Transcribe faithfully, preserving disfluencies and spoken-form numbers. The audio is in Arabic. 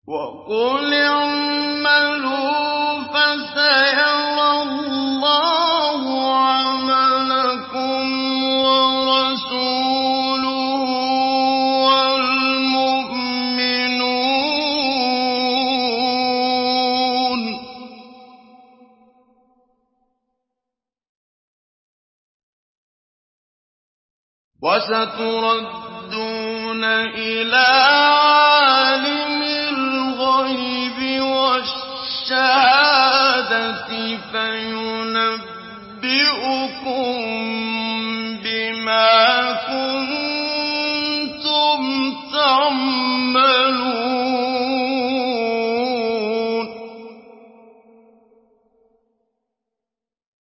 وَقُلِ اعْمَلُوا فَسَيَرَى اللَّهُ عَمَلَكُمْ وَرَسُولُهُ وَالْمُؤْمِنُونَ ۖ وَسَتُرَدُّونَ إِلَىٰ عَالِمِ الْغَيْبِ وَالشَّهَادَةِ فَيُنَبِّئُكُم